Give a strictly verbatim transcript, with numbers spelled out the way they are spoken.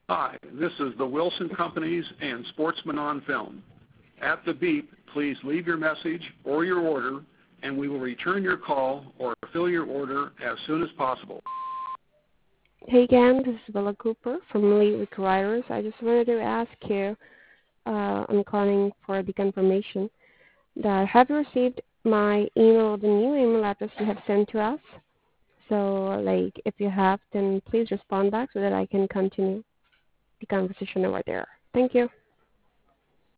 Hi, this is the Wilson Companies and Sportsman on Film. At the beep, please leave your message or your order, and we will return your call or fill your order as soon as possible. Hey again, this is Willa Cooper from Elite Writers. I just wanted to ask you, uh, I'm calling for the confirmation that have you received my email, the new email address you have sent to us? So, like, if you have, then please respond back so that I can continue the conversation over there. Thank you.